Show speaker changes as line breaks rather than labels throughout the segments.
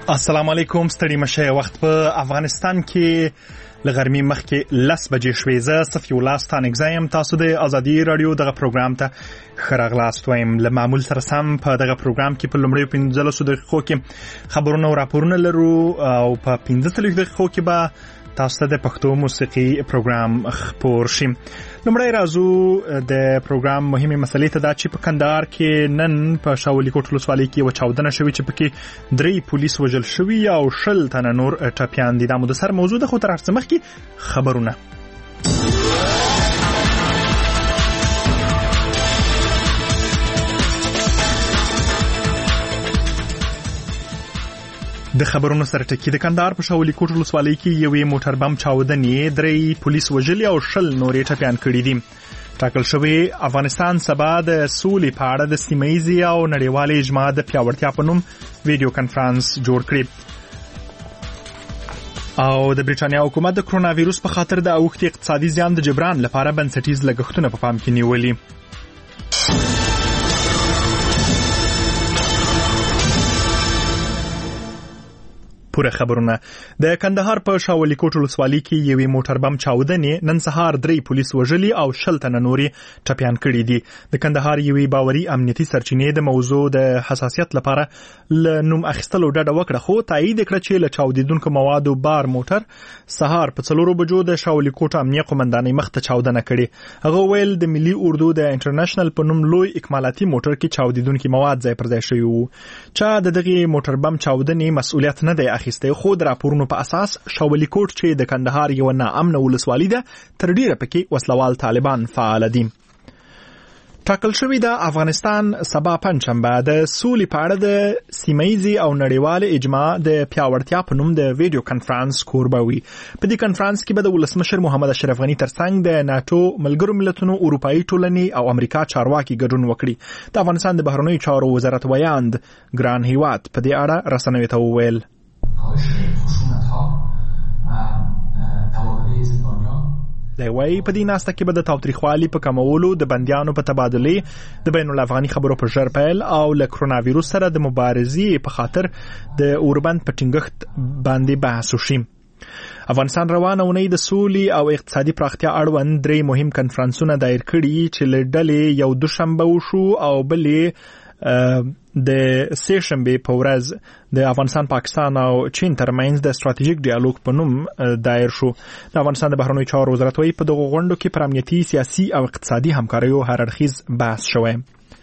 السلام علیکم. ستړي مشه. وخت په افغانستان کې لغرمې مخکې 10 بجې شوې. زه صفي الله ستانګزایم. تاسو د ازادي رادیو دغه پروګرام ته خراغلاست وایم. له معمول سره سم په دغه پروګرام کې په لومړیو 15 دقیقو کې خبرونه او راپورونه لرو او په 15 دقیقو کې به تاسو ته د پښتو موسیقي پروګرام خپور شي. لومړی راځو د پروګرام مهمه مسلې ته دا چې په کندهار کې نن په شاولي کوټ ولسوالۍ کې و چاودنه شوې چې پکې 3 پولیس وژل شوي او 10 تنه نور ټپیان دي. دا مو د سر موضوع ده، خو تر هر څه مخکې خبرونه. د خبرونو سره ټکی. د کندهار په شاولي کوټ ولسوالۍ کې یوې موټر بم چاودنې 3 پولیس وژلي او 10 نورې ټپیان کړي دي. ټاکل شوی افغانستان سبا د سولې په اړه د سیمه‌ییزې او نړیوالې اجماع د پیاوړتیا په نوم ویډیو کانفرنس جوړ کړي. او د بریټانیا حکومت د کرونا وایروس په خاطر د اوښتي اقتصادي زیان د جبران لپاره بنسټیز لګښتونه په پام کې نیولي. پوره خبرونه. د کندهار په شاولي کوټ ولسوالۍ کې یوې موټر بم چاودنې نن سهار 3 پولیس وژلي او 10 تنه نورې ټپیان کړي دي. د کندهار یوې باوري امنیتي سرچینې د موضوع د حساسیت لپاره ل نوم اخیستلو ډډه وکړه، خو تایید کړه چې له چاودیدونکو موادو بار موټر سهار په 4 بجو د شاولي کوټ امنیه قومندانۍ مخ ته چاودنه کړي. هغه ویل د ملي اردو د انټرنیشنل په نوم لوی اکمالاتي موټر کې چاودیدونکو مواد ځای پر ځای شوي وو. چا دغه موټر بم چاودنې مسؤلیت نه دی اخیسته، خو د راپورونو په اساس شاولي کوټ چې د کندهار یو ناامنه ولسوالۍ ده تر ډیره پکې وسلوال طالبان فعال دي. ټاکل شوی د افغانستان سبا پنځشنبه د سولې په اړه د سیمه‌ییزې او نړیوالې اجماع د پیاوړتیا په نوم د ویډیو کانفرنس کوربه وي. په دې کانفرنس کې به د ولسمشر محمد اشرف غني ترڅنګ د ناتو، ملګرو ملتونو، اروپאי ټولنې او امریکا چارواکي ګډون وکړي. د افغانستان د بهرنیو چارو وزارت ویاند ګران هیواد په دې اړه رسنیو ته وویل. د وای په دې ناسته کې به د تاوتریخوالي په کمولو، د بندیانو په تبادله، د بین الافغاني خبرو په ژر پیل او له کرونا وایروس سره د مبارزې په خاطر د اوربند په ټینګښت باندې بحث وشي. افغانستان روانه اونۍ د سولې او اقتصادي پراختیا اړوند 3 مهم کنفرانسونه دایر کړي چې له ډلې یو دوشنبه وشو او بلې د سیشنبه په ورځ د افغانستان، پاکستان او چین ترمنځ د ستراتیژیک ډیالوګ په نوم دایر شو. د افغانستان د بهرنیو چارو وزارت وايي په دغه غونډو کې پر امنیتي، سیاسي او اقتصادي همکاریو هر اړخیز بحث شوی.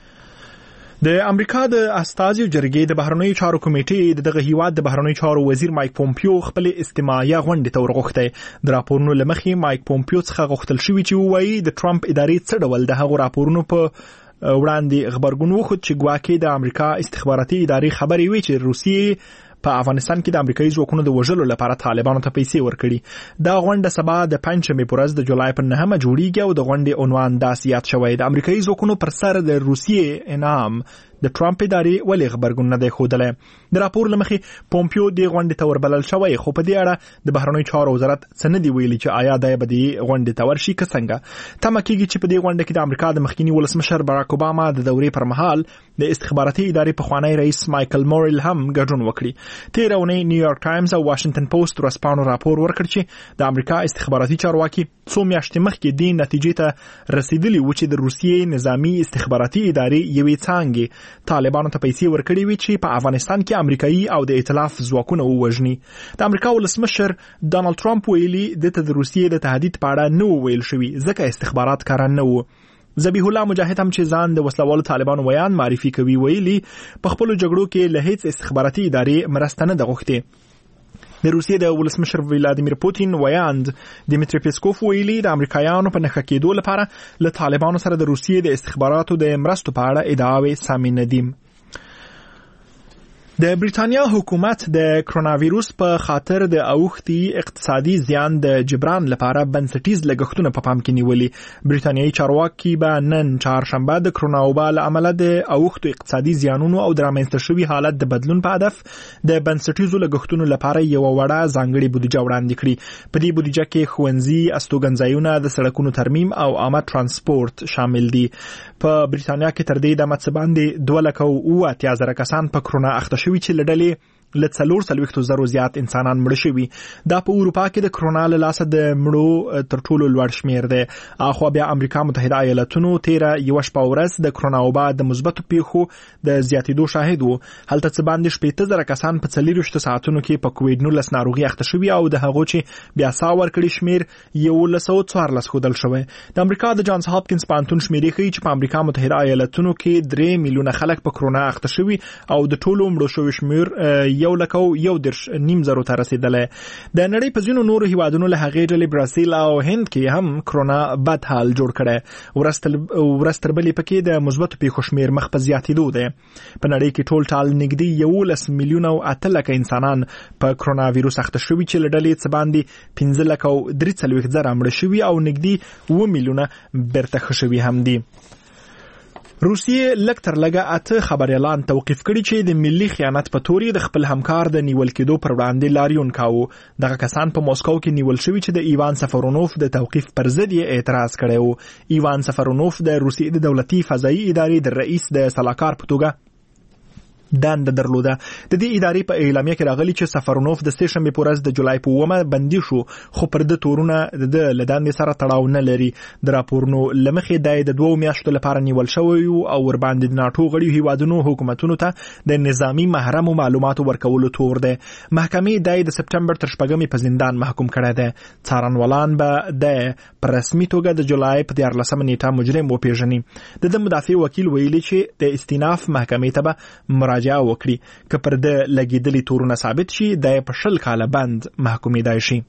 د امریکا د استازیو جرګې د بهرنیو چارو کمیټې دغه هیواد د بهرنیو چارو وزیر مایک پومپیو خپل استماعیه غونډه ته ورغوښته. د راپورونو لمخې مایک پومپیو څخه غوښتل شوی چې وایي د ټرمپ ادارې څه ډول د هغو راپورونو په وړاندې خبرګون وخت چې ګواکې د امریکا استخباراتي ادارې خبرې وی چې روسیې په افغانستان کې د امریکایي ځواکونو د وژلو لپاره طالبانو ته پیسې ورکړي. دا غونډه سبا د پنځمې په ورځ د جولای په 9 جوړیږي او د غونډې عنوان داسې یاد شوی: د امریکایي ځواکونو پر سر د روسیې انعام. د ټرمپ ادارې ولې خبرګون نه دی ښودلی. د راپور لمخې پومپیو دې غونډې ته وربلل شوی، خو په دې اړه د بهرنیو چارو وزارت څه نه دی ویلي چې آیا دی به دې غونډې ته ورشي که څنګه. تمه کېږي چې په دې غونډه کې د امریکا د مخکینی ولسمشر باراک اوباما د دورې پر مهال د استخباراتي ادارې پخوانی رئیس مایکل مورل هم ګډون وکړي. تېره اونۍ نیویارک ټایمز او واشنگټن پوسټ ورځپاڼو راپور ورکړ چې د امریکا استخباراتي چارواکي 2 میاشتې مخکې دې نتیجې ته رسیدلی و چې د روسیې نظامی استخباراتي ادارې یوې څانګې طالبانو ته پیسې ورکړي وي چې په افغانستان کې امریکایي او د ائتلاف ځواکونه ووژني. د امریکا ولسمشر ډانلډ ټرمپ ویلي د روسیې د تهدید په اړه نه ویل شوی ځکه استخبارات کار نه وو. ذبیح الله مجاهد هم چې ځان د وسلوالو طالبانو ویان معرفي کوي ویلي په خپل جګړو کې له هیڅ استخباراتي ادارې مرسته نه ده غوښتې. د روسیې د ولسمشر ولادیمیر پوتین ویاند دیمیتری پیسکوف ویلي د امریکایانو په نښه کېدو لپاره له طالبانو سره د روسیې د استخباراتو د مرستو په اړه ادعاوې سمې نه دي. د بریټانیا حکومت د کرونا وایروس په خاطر د اوښتي اقتصادي زیان د جبران لپاره بنسټیز لګښتونه په پام کې نیولي. بریټانیایي چارواکي به نن چهارشنبه د کرونا وبا له امله د اوښتو اقتصادي زیانونو او د رامنځته شوي حالت د بدلون په هدف د بنسټیزو لګښتونو لپاره یو وړه ځانګړې بودیجه وړاندې کړي. په دې بودیجه کې ښوونځي، استوګنځایونه، د سړکونو ترمیم او عامه ترانسپورت شامل دي. په بریټانیا کې تر دې دمه څه باندې 2,80,000 کسان په کرونا اخته شوي چې له ډلې له 440,000 زیات انسانان مړه شوي. دا په اروپا کې د کرونا له لاسه د مړو تر ټولو لوړ شمیر دی. اخو بیا امریکا متحده ایالاتونو 13 شپه ورځ د کرونا وبا د مثبتو پیښو د زیاتېدو شاهد وو. هلته څه باندې 15,000 کسان په 24 ساعتونو کې په کووډ-19 ناروغي اخته شوي او د هغو چې بیا سا ورکړي شمیر 1114 ښودل شوی. د امریکا د جانز هاپکینز پوهنتون شمیرې ښیي چې په امریکا متحده ایالاتونو کې 3 میلیونه خلک په کرونا اخته شوي او د ټولو مړو شویو شمیر 1,190,000 ته رسیدلی. د نړۍ په ځینو نورو هیوادونو له هغې ډلې برازیل او هند کې هم کرونا بد حال جوړ کړی. ورځ تر بلې پکې د مثبتو پیښو شمیر مخ په زیاتېدو دی. په نړۍ کې ټول ټال نږدې 11 میلیونه او 8 لکه انسانان په کرونا وایروس اخته شوي چې له ډلې څه باندې 15 لکه او 43,000 مړه شوي او نږدې 2 میلیونه بیرته ښه شوي هم دي. روسیې لږ تر لږه 8 خبریالان توقیف کړي چې د ملي خیانت په توري د خپل همکار د نیول کېدو پر وړاندې لاریون کاوه. دغه کسان په موسکو کې نیول شوي چې د ایوان سفرونوف د توقیف پر ضد یې اعتراض کړی و. ایوان سفرونوف د روسیې د دولتي فضایي ادارې د رئیس د سلاکار په توګه دنده درلوده. د دې ادارې په اعلامیه کې راغلي چې سفرونوف د سه شنبې په ورځ د جولای په 9 بندي شو خو پر د تورونه د لدان سره تړاو نه لري. د راپورونو لمخې د 2 میاشتو لپاره نیول شوی او ور باندې د ناتو غړي هیوادونو حکومتونو ته د نظامی محرم معلوماتو ورکولو تور ده. محکمې د سپټمبر تر 8 په زندان محکوم کړی ده. څارنوالان به د پر رسمي توګه د جولای په 14 نیټه مجرم وپیژني. د مدافع وکیل ویلي چې د استیناف محکمې ته به مراجعه وکړي که پر د لګیدلي تورونه ثابت شي د په 10 کاله بند محکومېدای شي.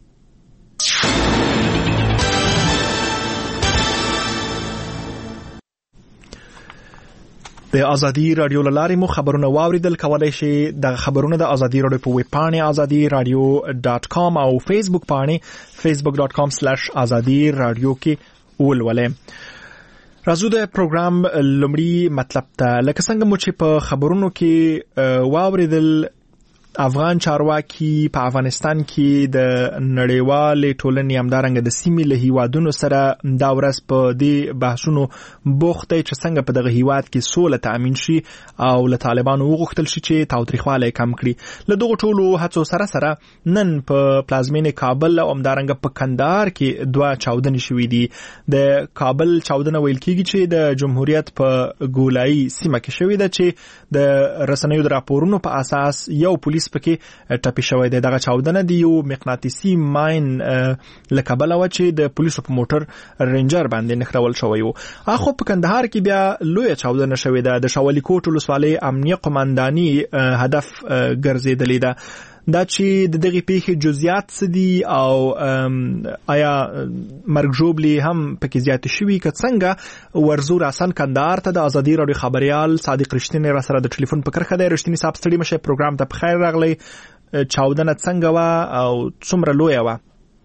د ازادي رادیو لارې مو خبرونه واوریدل. کولای شئ د خبرونه د ازادي رادیو په ویب پاڼه azadiradio.com او فیسبوک پاڼه facebook.com/azadi radio کې ولولئ. راځو د پروګرام لومړی مطلب ته. لکه څنګه مو چې په خبرونو کې واوریدل، افغان چارواکي په افغانستان کې د نړیوالې ټولنې همدارنګه د سیمې له هیوادونو سره دا ورځ په دې بحثونو بوخت دی چې څنګه په دغه هیواد کې سوله تامین شي او له طالبانو وغوښتل شي چې تاوتریخوالی کم کړي. له دغو ټولو هڅو سره نن په پلازمینې کابل او همدارنګه په کندهار کې 2 چاودنې شوې دي. د کابل چاودنه ویل کېږي چې د جمهوریت په ګولایي سیمه کې شوې ده چې د رسنیو د راپورونو په اساس یو پولیس پکې ټپي شوی دی. دغه چاودنه دی یو مقناطیسي ماین لکبل و چې د پولیسو په موټر رینجر باندې نخرول شوی و. اخو په کندهار کې بیا لوی چاودنه شوی ده. د شاولی کوټ ولسوالۍ امنیه قومنداني هدف ګرځیدلې ده. دا چې دغه پیښې جزئیات څه دي او آیا مرګ ژوبلي هم پکې زیات شوي که څنګه ورزو راسن کندهار ته د ازادي رادیو خبريال صادق رښتینی را سره د ټلیفون په کرخه دی. رښتینی صاحب ستړي مشه، پروګرام ته بخیر راغلی. چاودنه څنګه وا او څومره لوی وا؟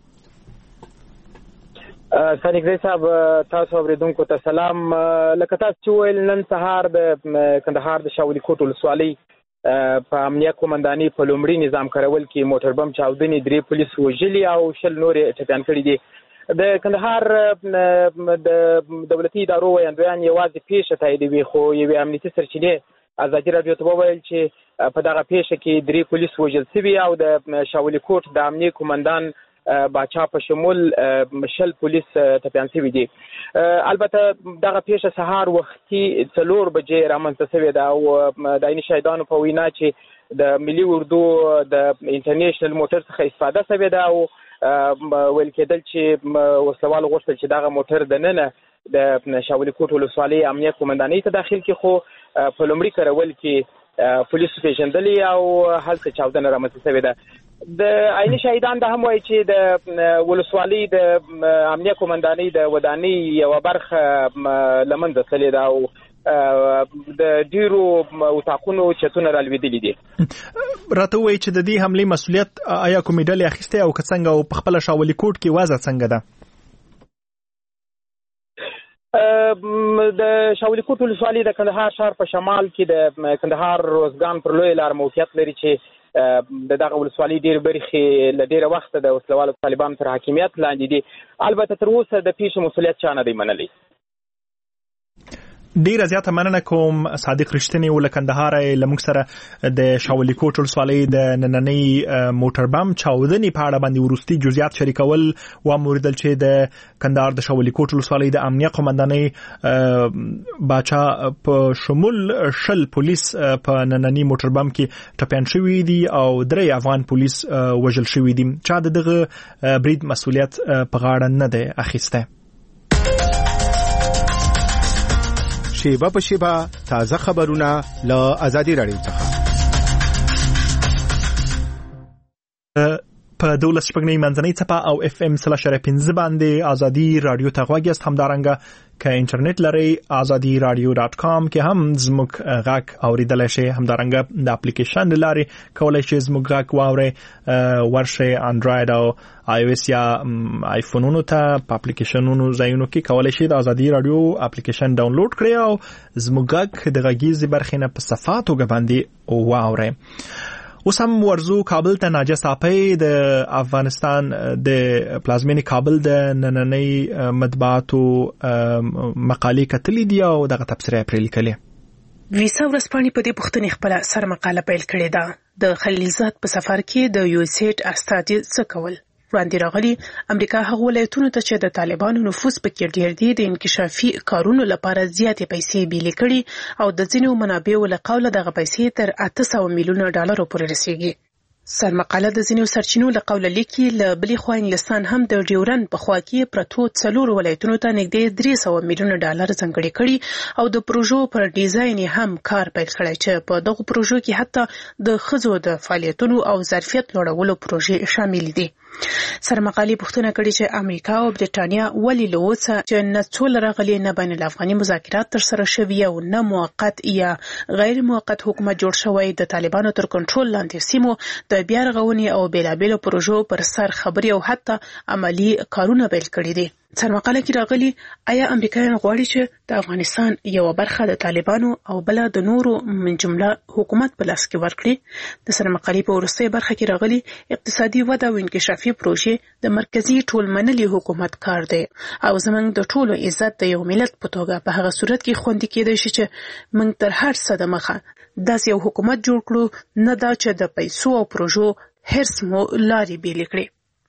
صادق صاحب تاسو اوریدونکو ته سلام. لکه تاسو چې ویل نن سهار د کندهار د شاولی کوټ ولسوالۍ په امنیه قومنداني په لومړي نظام کارول کې موټر بم چاودنې 3 پولیس وژلي او 10 نور ټپيان کړي دي. د کندهار د دولتي ادارو ویاندویان یوازې پیښه تاییدوي، خو یوې امنیتي سرچینې ازادي رادیو ته وویل چې په دغه پیښه کې 3 پولیس وژل شوي او د شاولی کوټ د امنیه قومندان باچا په شمول 10 پولیس ټپيان شوي دي. البته دغه پیښه سهار وختي 4 بجې رامنځته شوې ده او د عیني شهیدانو په وینا چې د ملي اردو د انټرنیشنل موټر څخه استفاده شوې ده او ویل کېدل چې وسلوال غوښتل چې دغه موټر د ننه د شاولی کوټ ولسوالۍ امنیه قومندانۍ ته داخل کړي، خو په لومړي کارول کې پولیسو پیژندلي او هلته چاودنه رامنځته شوې ده. د عیني شهیدان د هم وایي چې د ولسوالۍ د امنیه قومندانۍ د ودانۍ یو برخه لمنځه تللې ده او د ډیرو اتاقونو چتونه رالوېدلي دي.
راته وایي چې د دې حملې مسؤلیت آیا کومې ډلې اخیستی او که څنګه او په خپله شاولی کوټ کې وضع څنګه ده؟
د شاولی کوټ ولسوالۍ د کندهار ښار په شمال کې د کندهار روزګان پر لوی لار موقعیت لري چې د دغه ولسوالۍ ډېر برخې له ډېره وخته د وسلوالو طالبانو تر حاکمیت لاندې دي. البته تر اوسه د پیښې مسؤلیت چا نه دی منلی.
ډیر زیاته مننه کوم صادق رښتینی ول کندهار لمږ سره د شاولی کوټ ولسوالۍ د نننی موټر بم چاودنې په اړه باندې ورستي جزئیات شریکول و موریدل چې د کندهار د شاولی کوټ ولسوالۍ د امنیه قومندانۍ باچا په شمول شل پولیس په نننی موټر بم کې ټپيان شوي دي او 3 افغان پولیس وژل شوي دي چې دغه برید مسؤلیت په غاړه نه دی اخیسته.
شیبه په شیبه تازه خبرونه له آزادي رادیو څخه
په 12 منځنۍ څپه او FM 3.15 باندې آزادي رادیو ته غوږیاست. همدارنګه که انټرنیټ لرئ azadiradio.com کې هم زموږ غږ اوریدلای شئ. همدارنګه د اپلیکیشن لارې کولای شئ زموږ غږ واورئ. ورشئ انډراید او iOS یا آیفونونو ته په اپلیکیشنونو ځایونو کې کولای شئ د آزادي رادیو اپلیکیشن ډاونلوډ کړئ او زموږ غږ د غږیزې برخې نه په صفه توګه باندې واورئ. اوس هم ورزو کابل ته ناجه صافی د افغانستان د پلازمینې کابل د نننۍ مطبوعاتو مقالې کتلې دي او دغه تبصره یې پرې لیکلې.
ویسا ورځپاڼې په دې پوښتنې خپل سر مقاله پیل کړې ده. د خلیلزاد په سفر کې د USAID استازي څه کول؟ وړاندې راغلي امریکا هغه ولایتونو ته چې د طالبانو نفوذ پکې ډېر دی د انکشافي کارونو لپاره زیاتې پیسې بیلې کړي او د ځینو منابعو له قوله دغه پیسې تر 800 میلیونه ډالر پورې رسیږي. سرمقاله د ځینو سرچینو له قوله لیکي له بلې خوا انګلستان هم د ډیورن په خوا کې پرتو 4 ولایتونو ته نږدې 300 میلیونه ډالر ځانګړي کړي او د پروژو پر ډیزاین هم کار پیل کړی چې په دغه پروژو کې حتی د ښځو د فعالیتونو او ظرفیت لوړولو پروژې شامل دي. سرمقالې پوښتنه کړې چې امریکا او برېټانیا ولې له اوسه چې نه څو راغلي نه بین الافغاني مذاکرات ترسره شوي او نه موقت یا غیر موقت حکومت جوړ شوی د طالبانو تر کنټرول لاندې سیمو د بیا رغونې او بیلابیلو پروژو پر سر خبري او حتی عملی کارونه پیل کړي دي. سرمقاله کې راغلي آیا امریکایان غواړي چې د افغانستان یو برخه د طالبانو او بل د نورو من جمله حکومت په لاس کې ورکړي؟ د سرمقالې په وروستۍ برخه کې راغلي اقتصادي وده او انکشافي پروژې د مرکزی ټولمنلي حکومت کار دی او زموږ د ټولو عزت د یو ملت په توګه په هغه صورت کې خوندي کېدای شي چې موږ تر هر څه د مخه داسې یو حکومت جوړ کړو نه دا چې د پیسو او پروژو هرڅ مو لارې بیلې کړي.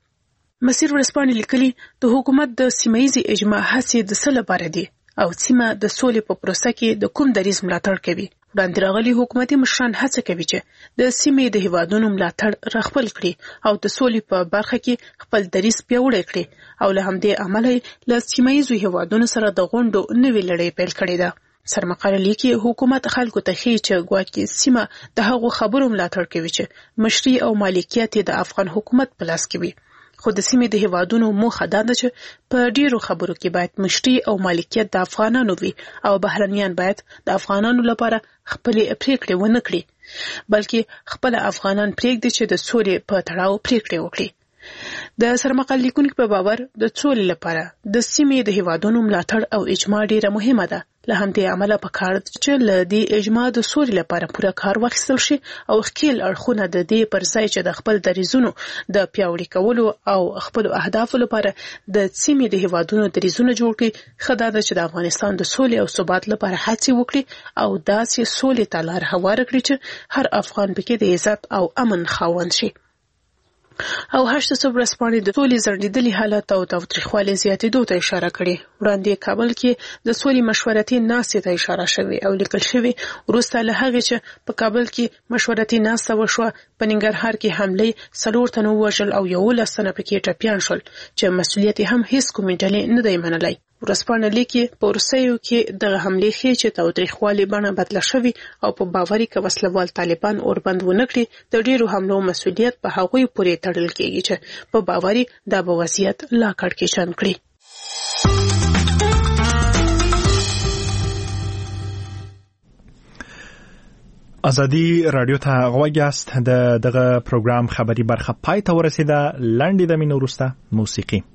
مسیر ورځپاڼې لیکلي د حکومت د سیمه‌ییزې اجماع هڅې د څه لپاره دي او سیمه د سولې په پروسه کې د کوم دریځ ملاتړ کوي. وړاندې راغلي حکومتي مشران هڅه کوي چې د سیمې د هیوادونو ملاتړ راخپل کړي او د سولې په برخه کې خپل دریځ پیاوړی کړي او له همدې امله له سیمه‌ییزو هیوادونو سره د غونډو نوې لړۍ پیل کړې ده. سرمقاله لیکي حکومت خلکو ته ښیي چې ګواکې سیمه د هغو خبرو ملاتړ کوي چې مشري او مالکیت د افغان حکومت په لاس کې وي. خو د سیمې د هیوادونو موخه دا ده چې په ډیرو خبرو کې باید مشري او مالکیت د افغانانو وي او بهرنیان باید د افغانانو لپاره خپل پریکړې ونه کړي بلکې خپل افغانان پریږدي چې د سولې په تړاو پریکړې وکړي. د سرمقاله لیکونکو په باور د سولې لپاره د سیمې د هیوادونو ملاتړ او اجماع ډیره مهمه ده. له همدې عمله پکار چې له دې اجماع د سولې لپاره پوره کار واخیستل شي او خپل اړخونه د دې پر ځای چې د خپل دریځونو د پیاوړي کولو او خپل اهدافو لپاره د سیمې د هیوادونو دریځونه جوړ کړي. خدای دې چې د افغانستان د سولې او ثبات لپاره هڅې وکړي او داسې سولې ته لار هواره کړي چې هر افغان پکې د عزت او امن خاوند شي. او 8 ورځپاڼې د سولې ځنډیدلي حالت او تاوتریخوالي زیاتېدو ته اشاره کړې. وړاندې کابل کې د سولې مشورتي ناستې ته اشاره شوې او لیکل شوې وروسته له هغې چې په کابل کې مشورتي ناسته وشوه په ننګرهار کې حملې 4 تنه ووژل او 11 تنه پکې ټپیان شول چې مسؤلیت هم هیڅ کومې ډلې نه دی منلی. ورځپاڼه لیکي په وروستیو کې دغه حملې ښیي چې تاوتریخوالي بڼه بدله شوې او په باوري که وسلوال طالبان اوربند ونه کړي د ډیرو حملو مسؤلیت په هغوی پورې تړل کېږي چې په باوري دا به وضعیت لا کړکېچن کړي.
آزادي رادیو ته غوږیاست. دغه پروګرام خبري برخه پای ته ورسیده. لنډې دمې وروسته موسیقي.